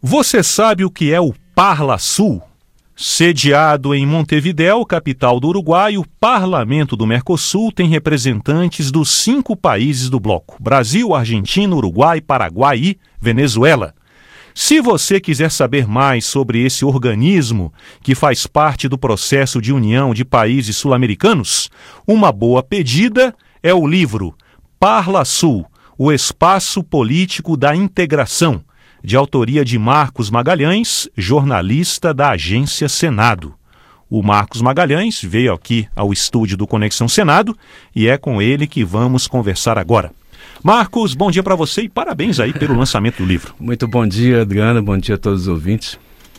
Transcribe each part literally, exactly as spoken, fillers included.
Você sabe o que é o Parlasul? Sediado em Montevidéu, capital do Uruguai, o Parlamento do Mercosul tem representantes dos cinco países do bloco: Brasil, Argentina, Uruguai, Paraguai e Venezuela. Se você quiser saber mais sobre esse organismo que faz parte do processo de união de países sul-americanos, uma boa pedida é o livro Parlasul, o Espaço Político da Integração, de autoria de Marcos Magalhães, jornalista da Agência Senado. O Marcos Magalhães veio aqui ao estúdio do Conexão Senado e é com ele que vamos conversar agora. Marcos, bom dia para você e parabéns aí pelo lançamento do livro. Muito bom dia, Adriana, bom dia a todos os ouvintes.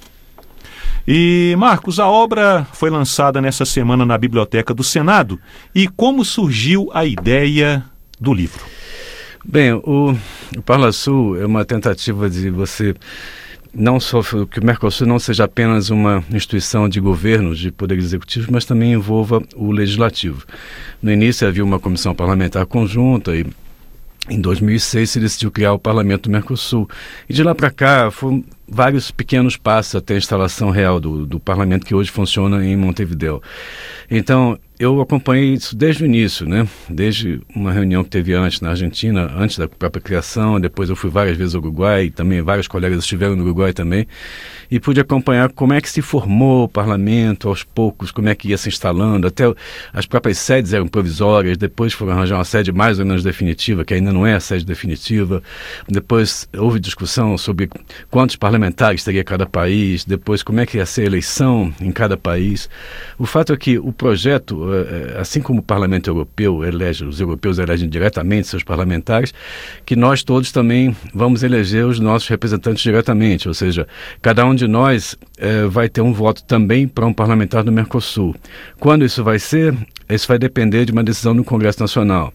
E, Marcos, a obra foi lançada nessa semana na Biblioteca do Senado. E como surgiu a ideia do livro? Bem, o, o Parlasul é uma tentativa de você, não só que o Mercosul não seja apenas uma instituição de governo, de poder executivo, mas também envolva o legislativo. No início havia uma comissão parlamentar conjunta e em dois mil e seis se decidiu criar o Parlamento do Mercosul. E de lá para cá foram vários pequenos passos até a instalação real do, do parlamento, que hoje funciona em Montevidéu. Então, eu acompanhei isso desde o início, né? Desde uma reunião que teve antes na Argentina, antes da própria criação, depois eu fui várias vezes ao Uruguai, também vários colegas estiveram no Uruguai também, e pude acompanhar como é que se formou o parlamento aos poucos, como é que ia se instalando, até as próprias sedes eram provisórias, depois foram arranjar uma sede mais ou menos definitiva, que ainda não é a sede definitiva, depois houve discussão sobre quantos parlamentares teria cada país, depois como é que ia ser a eleição em cada país. O fato é que o projeto, assim como o Parlamento Europeu elege, os europeus elegem diretamente seus parlamentares, que nós todos também vamos eleger os nossos representantes diretamente, ou seja, cada um de nós eh, vai ter um voto também para um parlamentar do Mercosul. Quando isso vai ser? Isso vai depender de uma decisão no Congresso Nacional.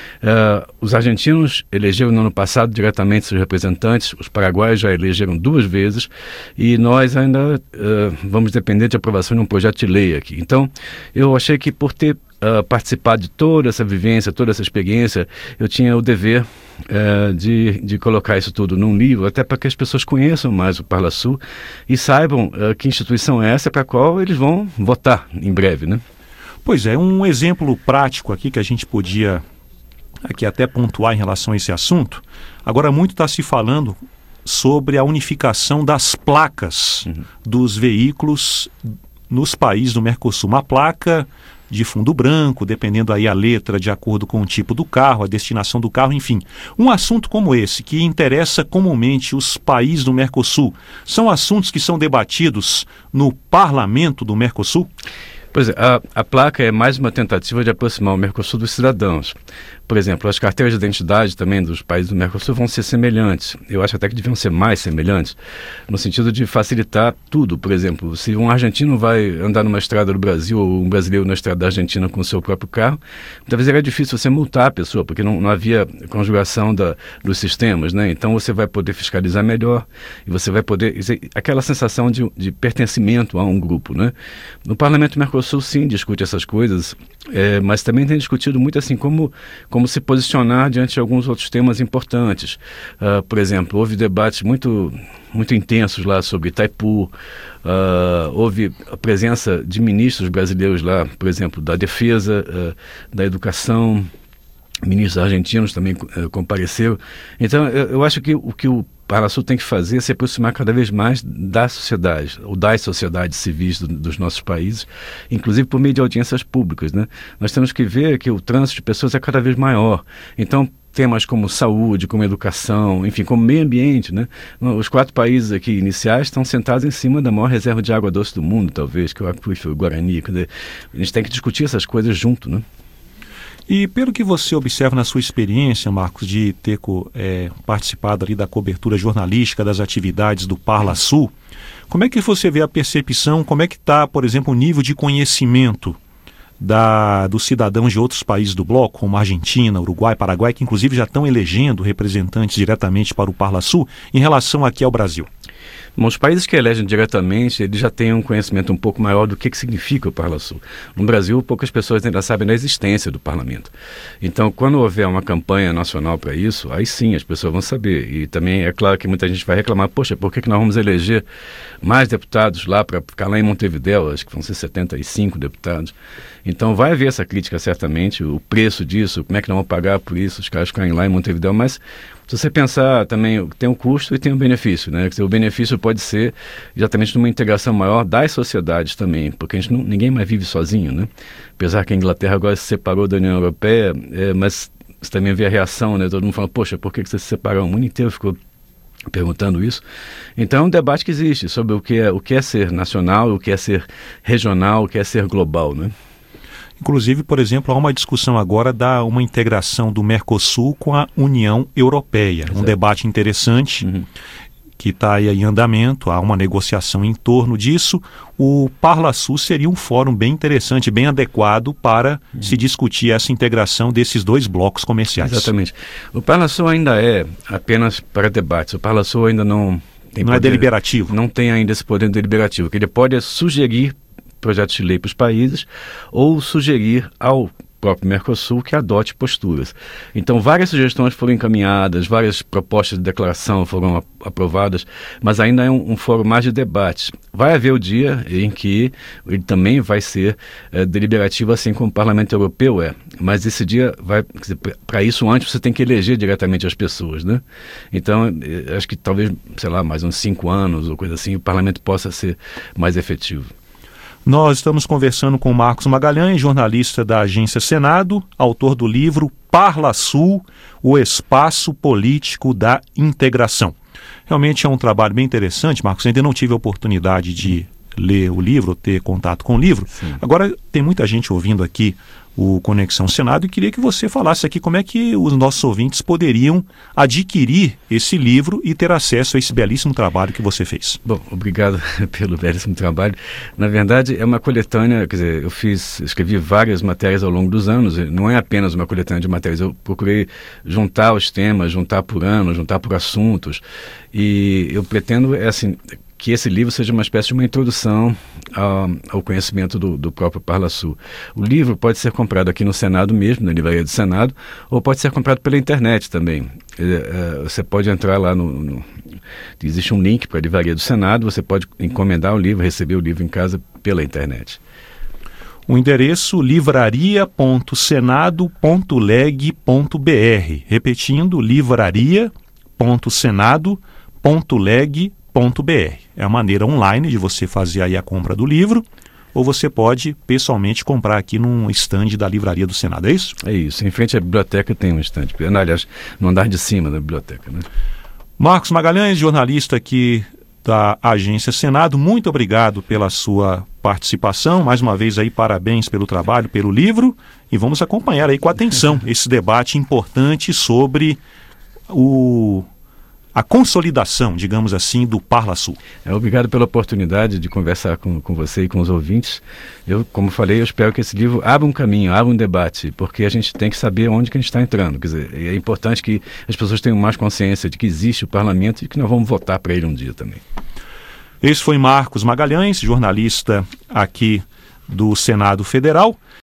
Uh, os argentinos elegeram no ano passado diretamente seus representantes, os paraguaios já elegeram duas vezes e nós ainda uh, vamos depender de aprovação de um projeto de lei aqui. Então, eu achei que por ter uh, participado de toda essa vivência, toda essa experiência, eu tinha o dever uh, de, de colocar isso tudo num livro, até para que as pessoas conheçam mais o Parlasul e saibam uh, que instituição é essa para a qual eles vão votar em breve, né? Pois é, um exemplo prático aqui que a gente podia aqui até pontuar em relação a esse assunto. Agora muito está se falando sobre a unificação das placas uhum. dos veículos nos países do Mercosul. Uma placa de fundo branco, dependendo aí a letra, de acordo com o tipo do carro, a destinação do carro, enfim. Um assunto como esse, que interessa comumente os países do Mercosul, são assuntos que são debatidos no Parlamento do Mercosul? Pois é, a, a placa é mais uma tentativa de aproximar o Mercosul dos cidadãos. Por exemplo, as carteiras de identidade também dos países do Mercosul vão ser semelhantes. Eu acho até que deviam ser mais semelhantes, no sentido de facilitar tudo. Por exemplo, se um argentino vai andar numa estrada do Brasil ou um brasileiro na estrada da Argentina com o seu próprio carro, talvez era difícil você multar a pessoa, porque não, não havia conjugação da, dos sistemas, né? Então você vai poder fiscalizar melhor e você vai poder... Aquela sensação de, de pertencimento a um grupo, né? No Parlamento Mercosul, sim, discute essas coisas, é, mas também tem discutido muito assim como... como se posicionar diante de alguns outros temas importantes. Uh, por exemplo, houve debates muito, muito intensos lá sobre Itaipu, uh, houve a presença de ministros brasileiros lá, por exemplo, da Defesa, uh, da Educação, ministros argentinos também uh, compareceram. Então, eu, eu acho que o que o Parlasul tem que fazer é se aproximar cada vez mais da sociedade, ou das sociedades civis do, dos nossos países, inclusive por meio de audiências públicas, né? Nós temos que ver que o trânsito de pessoas é cada vez maior. Então, temas como saúde, como educação, enfim, como meio ambiente, né? Os quatro países aqui iniciais estão sentados em cima da maior reserva de água doce do mundo, talvez, que é o aquífero Guarani. Quer dizer, a gente tem que discutir essas coisas junto, né? E pelo que você observa na sua experiência, Marcos, de ter é, participado ali da cobertura jornalística das atividades do Parlasul, como é que você vê a percepção, como é que está, por exemplo, o nível de conhecimento da, dos cidadãos de outros países do bloco, como Argentina, Uruguai, Paraguai, que inclusive já estão elegendo representantes diretamente para o Parlasul, em relação aqui ao Brasil? Bom, os países que elegem diretamente, eles já têm um conhecimento um pouco maior do que, que significa o Parlasul. No Brasil, poucas pessoas ainda sabem da existência do parlamento. Então, quando houver uma campanha nacional para isso, aí sim as pessoas vão saber. E também é claro que muita gente vai reclamar, poxa, por que, que nós vamos eleger mais deputados lá para ficar lá em Montevidéu? Acho que vão ser setenta e cinco deputados. Então, vai haver essa crítica certamente, o preço disso, como é que nós vamos pagar por isso, os caras ficarem lá em Montevidéu, mas se você pensar também, tem um custo e tem um benefício, né? Quer dizer, o benefício pode ser exatamente numa integração maior das sociedades também, porque a gente não, ninguém mais vive sozinho, né? Apesar que a Inglaterra agora se separou da União Europeia, é, mas você também vê a reação, né? Todo mundo fala, poxa, por que você se separou? O mundo inteiro ficou perguntando isso. Então é um debate que existe sobre o que é, o que é ser nacional, o que é ser regional, o que é ser global, né? Inclusive, por exemplo, há uma discussão agora da uma integração do Mercosul com a União Europeia. Exato. Um debate interessante, uhum, que está aí em andamento, há uma negociação em torno disso. O Parlasul seria um fórum bem interessante, bem adequado para uhum. se discutir essa integração desses dois blocos comerciais. Exatamente. O Parlasul ainda é apenas para debates. O Parlasul ainda não tem Não poder, é deliberativo. Não tem ainda esse poder deliberativo. O que ele pode é sugerir projetos de lei para os países ou sugerir ao próprio Mercosul que adote posturas. Então, várias sugestões foram encaminhadas, várias propostas de declaração foram aprovadas, mas ainda é um, um fórum mais de debate. Vai haver o dia em que ele também vai ser é, deliberativo, assim como o Parlamento Europeu é, mas esse dia vai, para isso antes você tem que eleger diretamente as pessoas, né? Então, acho que talvez, sei lá, mais uns cinco anos ou coisa assim, o Parlamento possa ser mais efetivo. Nós estamos conversando com Marcos Magalhães, jornalista da Agência Senado, autor do livro Parlasul, o espaço político da integração. Realmente é um trabalho bem interessante, Marcos. Ainda não tive a oportunidade de ler o livro, ter contato com o livro. Sim. Agora, tem muita gente ouvindo aqui o Conexão Senado e queria que você falasse aqui como é que os nossos ouvintes poderiam adquirir esse livro e ter acesso a esse belíssimo trabalho que você fez. Bom, obrigado pelo belíssimo trabalho. Na verdade, é uma coletânea, quer dizer, eu fiz, escrevi várias matérias ao longo dos anos, não é apenas uma coletânea de matérias, eu procurei juntar os temas, juntar por ano, juntar por assuntos, e eu pretendo, é assim, que esse livro seja uma espécie de uma introdução ao, ao conhecimento do, do próprio Parlasul. O livro pode ser comprado aqui no Senado mesmo, na livraria do Senado, ou pode ser comprado pela internet também. É, é, você pode entrar lá no, no... Existe um link para a livraria do Senado, você pode encomendar o livro, receber o livro em casa pela internet. O endereço livraria ponto senado ponto leg ponto br. Repetindo, livraria ponto senado ponto leg ponto br. É a maneira online de você fazer aí a compra do livro, ou você pode pessoalmente comprar aqui num estande da Livraria do Senado, é isso? É isso, em frente à biblioteca tem um estande, aliás, no andar de cima da biblioteca, né? Marcos Magalhães, jornalista aqui da Agência Senado, muito obrigado pela sua participação, mais uma vez aí parabéns pelo trabalho, pelo livro, e vamos acompanhar aí com atenção esse debate importante sobre o... a consolidação, digamos assim, do Parlasul. É, obrigado pela oportunidade de conversar com, com você e com os ouvintes. Eu, como falei, eu espero que esse livro abra um caminho, abra um debate, porque a gente tem que saber onde que a gente está entrando. Quer dizer, é importante que as pessoas tenham mais consciência de que existe o parlamento e que nós vamos votar para ele um dia também. Esse foi Marcos Magalhães, jornalista aqui do Senado Federal.